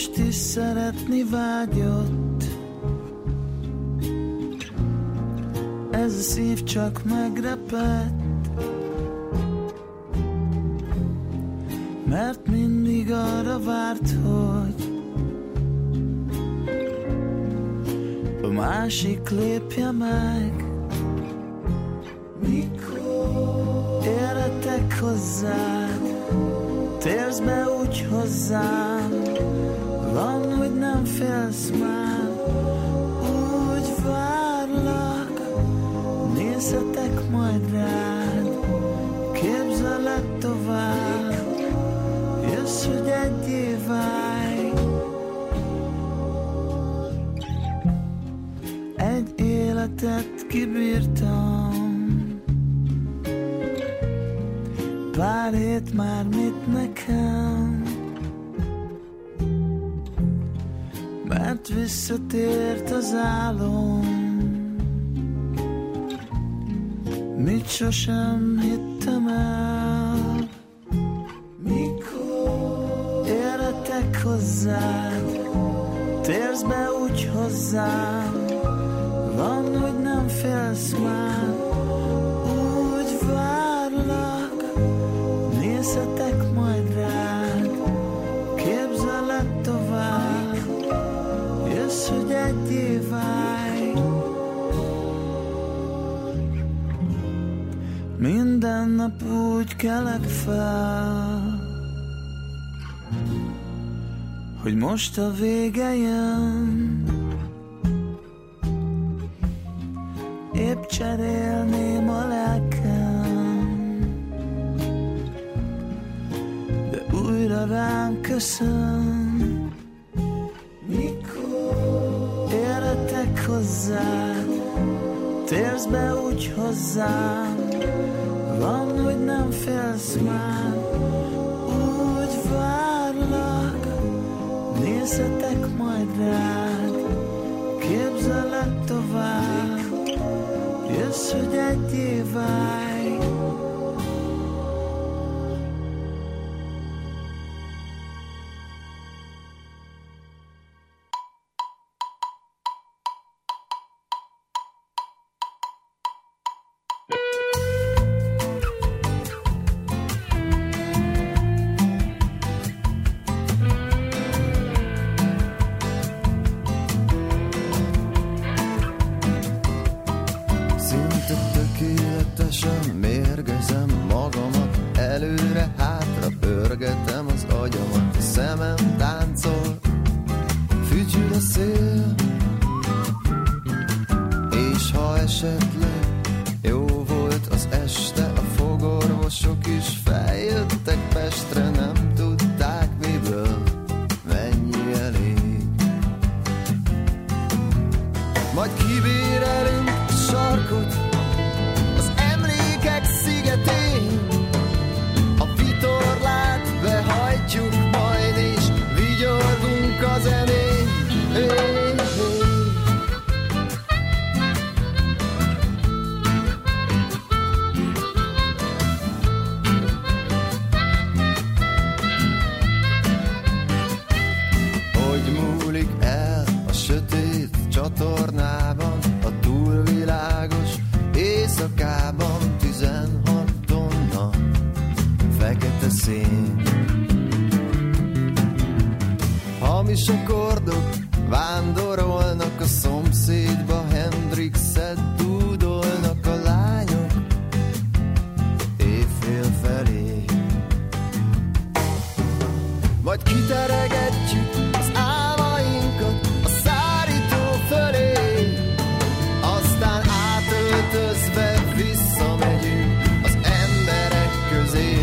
most is szeretni vágyott. Ez a szív csak megrepett, mert mindig arra várt, hogy a másik lépje meg. Mikor érhetek hozzád, térsz be úgy hozzám, van, hogy nem félsz már, úgy várlak, nézhetek majd rád, képzeled tovább, jössz, hogy egyé válj. Egy életet kibírtam, pár hét már mit nekem, mert visszatért az álom, mit sosem hittem el. Mikor érhetek hozzád, térsz be úgy hozzám, van, hogy nem félsz már, úgy várlak, nézhetek majd rád, képzeled tovább, jössz, hogy egyé válj. Minden nap úgy kelek fel, hogy most a vége jön, épp cserélném a lelkem, de újra rám köszön. Mikor érhetek hozzád, térsz be úgy hozzám, van, hogy nem félsz már, úgy várlak, nézhetek majd rád, képzeled tovább, jössz, hogy egyé válj. Mérgezem magamat, előre-hátra pörgetem az agyamat, a szemem táncol, fütyül a szél, és ha esetleg jó volt az este, a fogorvosok is feljöttek Pestre, nem tudták miből, mennyi elég. Majd kibérelünk a sarkot, szigetén, a vitorlát behajtjuk majd, és vigyorgunk a zenén. Hogy múlik el a sötét csatornában, a túlvilágos éjszakában, 16 tonna fekete szín. Hamis akkordok vándorolnak a szomszédba, Hendrixet dúdolnak a lányok éjfél felé. Majd kiteregetjük az álmainkat a szárító fölé, aztán átöltözve visszamegyünk az emberek közé.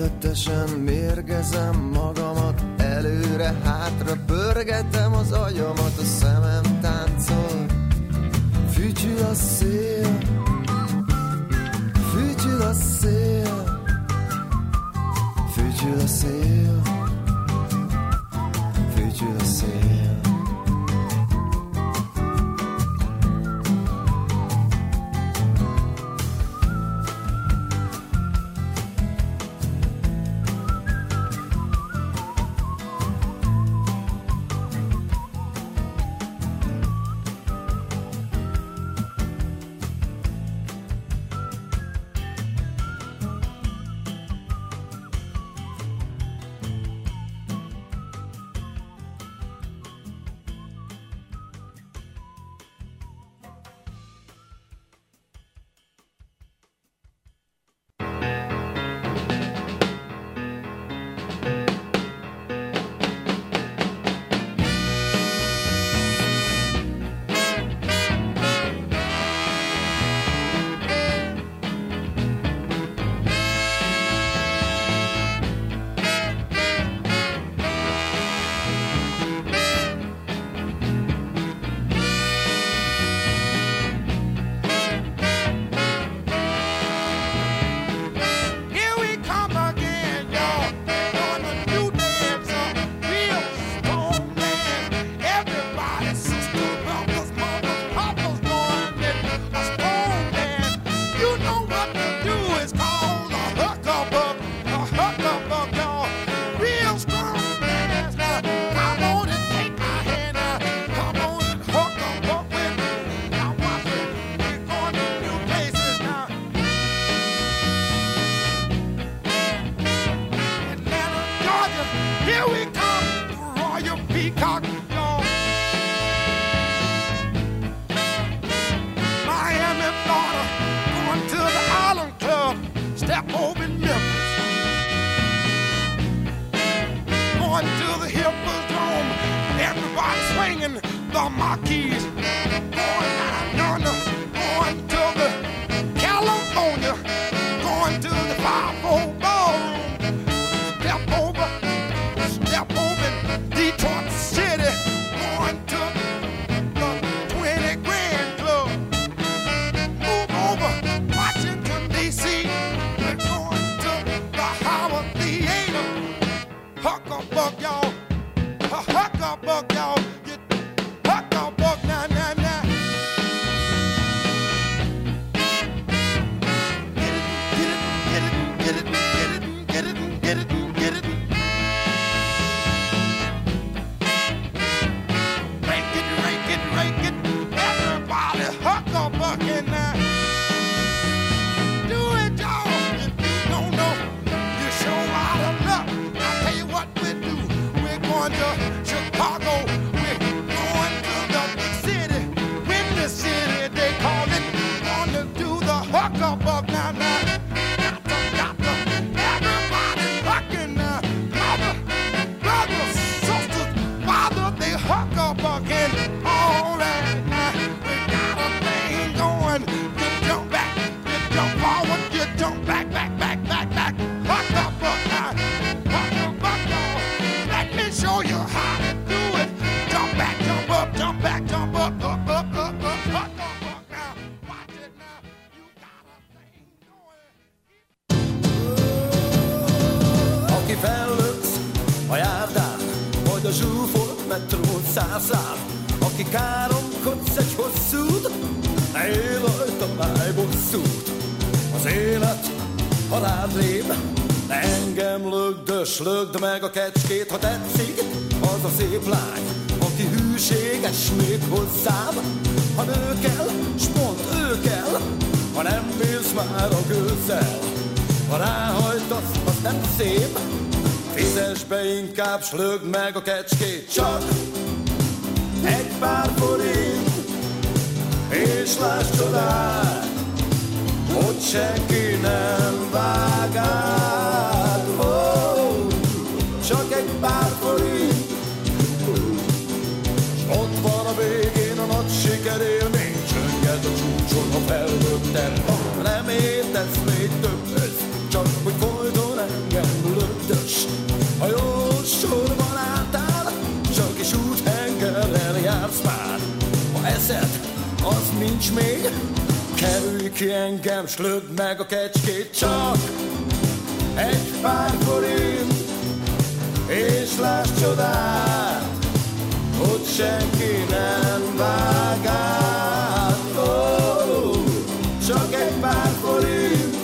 Fölöttesen mérgezem magamat, előre-hátra pörgetem az agyamat, a szemem táncol. Fütyül a szél, fütyül a szél, fütyül a szél, fütyül a szél. Lögd meg a kecskét, ha tetszik, az a szép lány, aki hűséges még hozzám. Ha nő kell, s pont ő kell, ha nem bírsz már a gőzzel. Ha ráhajtasz, az nem szép, fizess be inkább, s lögd meg a kecskét. Csak egy pár forint, és láss csodát, hogy senki nem vág át. Oh, csak egy pár forint, s ott van a végén a nagy sikerélmény. Csönget a csúcson, ha fellötted, ha nem értesz még többhöz, csak hogy folyton engem nincs még. Kerülj ki engem, s lögd meg a kecskét, csak egy pár forint, és láss csodát, hogy senki nem vág át. Oh, csak egy pár forint.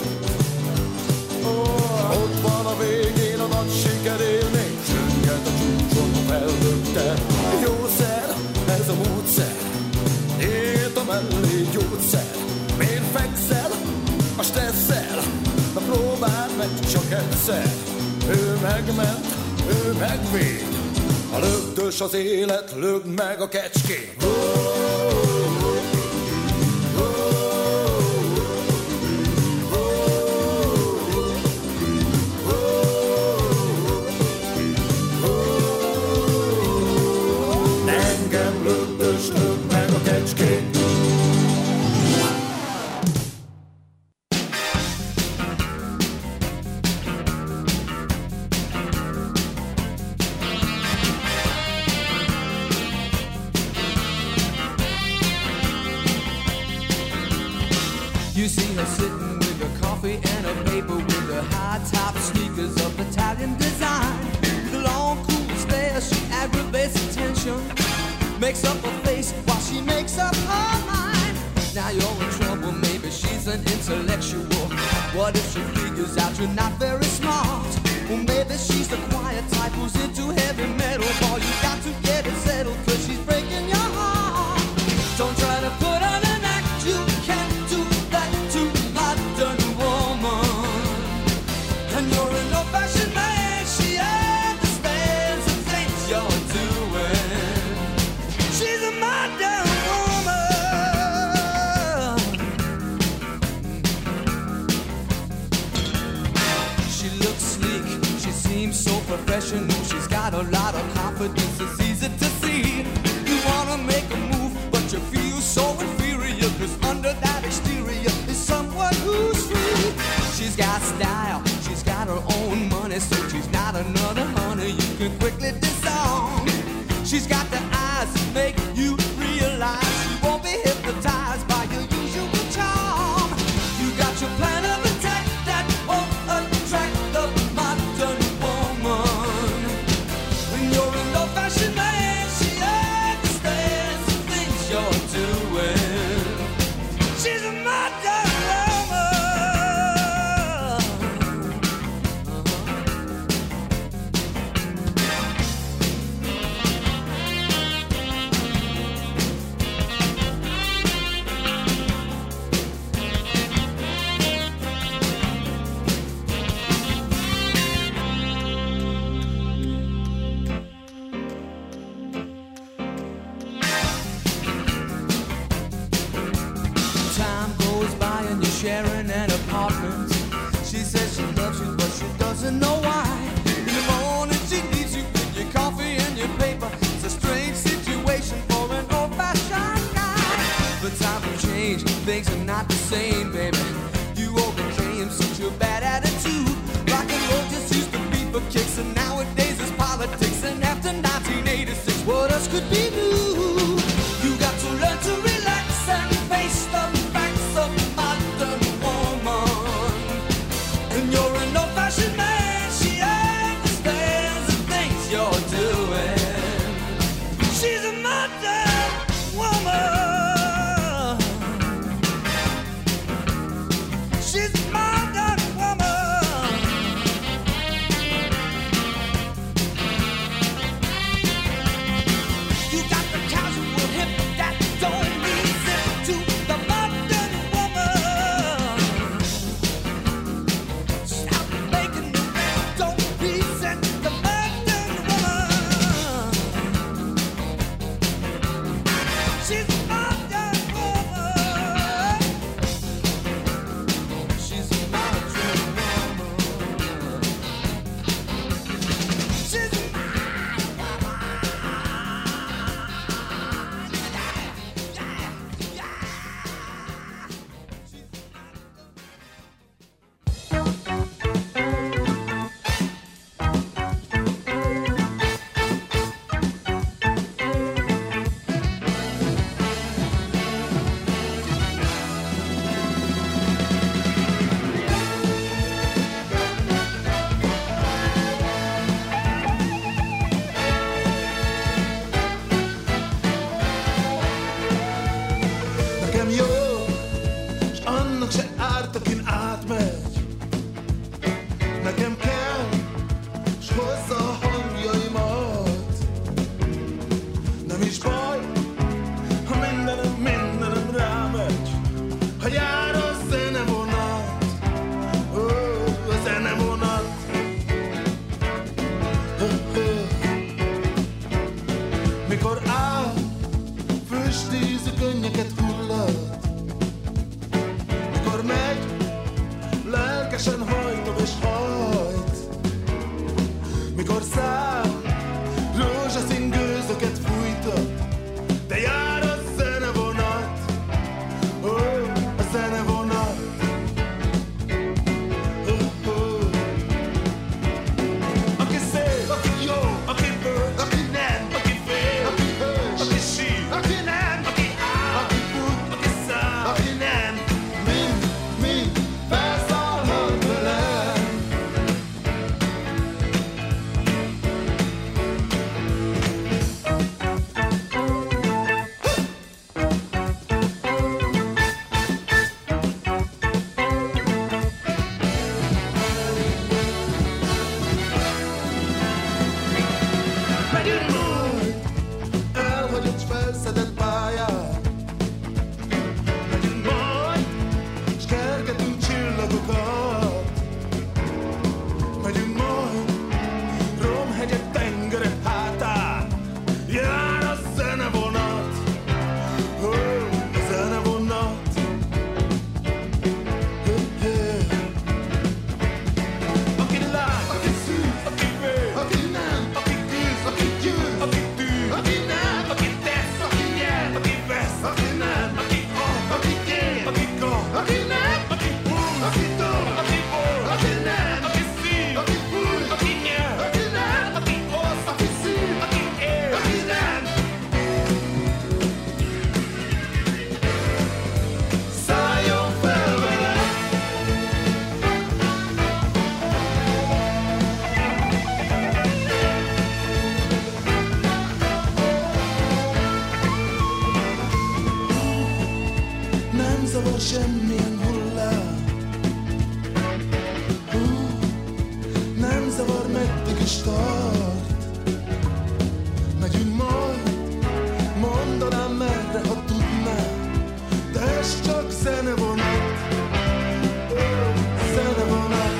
Oh, ott van a végén a nagy sikerélmény, csönget a csúcson, ha felnőtte. Jószer, ez a módszer, élt a mellé gyógyszer. Miért fekszel a stresszel? Na próbáld meg csak egyszer. Ő megment, ő megvéd. A lögdös az élet, lögd meg a kecskét. Engem lögdös, lögd meg a kecskét. You see her sitting with a coffee and a paper, with her high-top sneakers of Italian design. With a long, cool stare, she aggravates attention, makes up a face while she makes up her mind. Now you're in trouble, maybe she's an intellectual. What if she figures out you're not very smart? Well, maybe she's the quiet type who's into heavy metal. Boy, you got to get it settled, 'cause she's breaking your heart. Don't try to put on an act, you can't do that to modern woman. And you're an old-fashioned man, she understands the things you're doing. She's a modern woman. She looks sleek, she seems so professional. She's got a lot of confidence, it's easy to see. You wanna make a move, but you feel so inferior, 'cause under that exterior is someone who's free. She's got style, she's got her own money, so she's not another honey you can quickly disarm. She's got the eyes that make you realize you won't be hypnotized by your usual charm. You got your plan of attack that won't attract the modern woman. When you're an old-fashioned man, she understands the things you're doing. She's a modern woman. Time goes by and you're sharing an apartment. She says she loves you, but she doesn't know why. In the morning she leaves you with your coffee and your paper. It's a strange situation for an old-fashioned guy. But times have changed, things are not the same, baby. You overcame such a bad attitude. Rock and roll just used to be for kicks, and nowadays it's politics. And after 1986, what else could be new? You got to learn to relax and face the facts of modern woman. And you're an old-fashioned man, she understands the things you're doing. She's a modern woman. She's a modern woman. You akin átmegy. Nekem kell, s hozza a hangjaimat. Nem is baj, ha mindenem rámegy. Ha jár a zenevonat, a zenevonat. Mikor áll, füstízű könnyeket hullat. Mikor megy, lelkesen hajtom és hajt. Mikor száll, rózsaszín gőzöket fújtat. De jár a zenevonat, a zenevonat. Aki szép, aki jó, aki bőt, aki nem, aki fél, aki hős, aki sír, aki nem, aki áll, aki fut, aki száll, aki nem. Mind felszállhat velem. Megyünk majd elhagyott felszedett pályán. Megyünk majd, s kergetünk csillagokat. Megyünk majd romhegyek, tengerek hátán. Jár a zenevonat, a zenevonat. Aki lát, aki szűz, aki vér, aki nem, aki küzd, aki győz, aki tűz, aki nem, aki tesz, aki nyer, aki vesz, aki nem, aki ad, aki kér, aki kap, aki nem, aki húz, aki tol, aki vol, aki nem, aki szív, aki fúj, aki nyer, aki nem, aki osz, aki szív, aki ér, aki nem. Szálljon fel vele! Nem zavar semmilyen hullám. Nem zavar, meddig is tart. Megyünk majd, mondanám merre, ha tudnám. De ez csak zenevonat, zenevonat.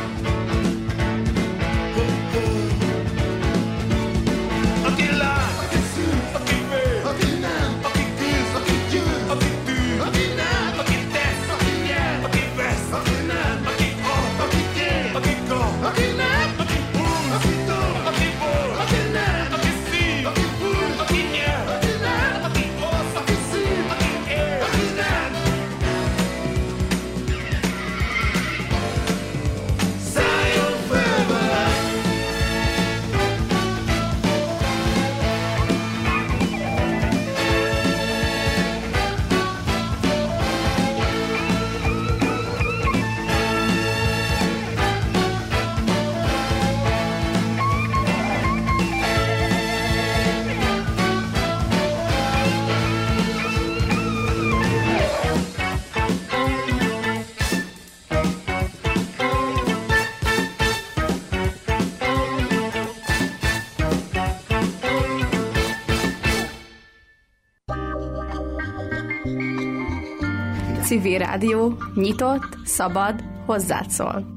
Aki lát, aki szűz, aki vér, aki nem, aki küzd, aki győz, aki tűz, aki nem, aki tesz, aki nyer, aki vesz, aki nem, aki ad, aki kér, aki kap, aki nem, aki húz, aki tol, aki vol, aki nem, aki szív, aki fúj, aki nyer, aki nem, aki osz, aki szív, aki ér, aki nem. Szálljon fel vele! Civil Rádió, nyitott, szabad, hozzád szól.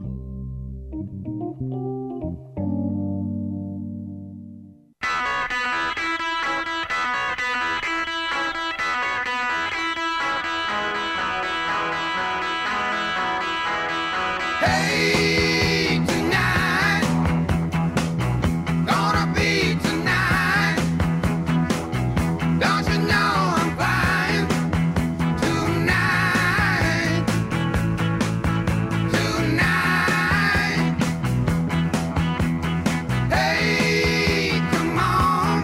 Hey, tonight, gonna be tonight. Don't you know I'm flying tonight, tonight. Hey, come on,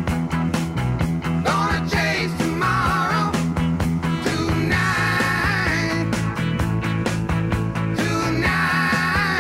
gonna chase tomorrow tonight, tonight.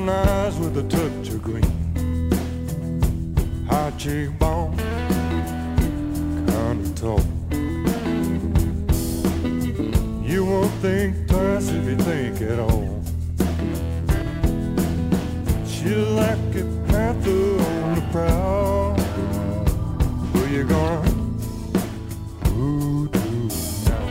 Brown eyes with a touch of green, high cheekbone, kind of tall. You won't think twice if you think at all. She like a panther on the prowl. Who you gonna hoodoo now?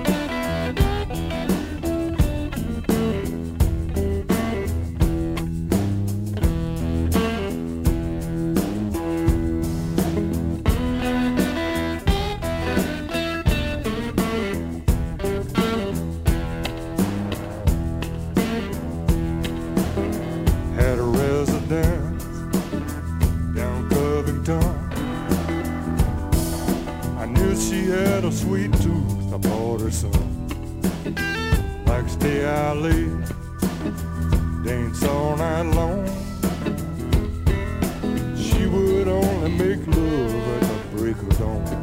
Had a residence down Covington. I knew she had a sweet tooth, I bought her some. Like stay out late, dance all night long. She would only make love at the break of dawn.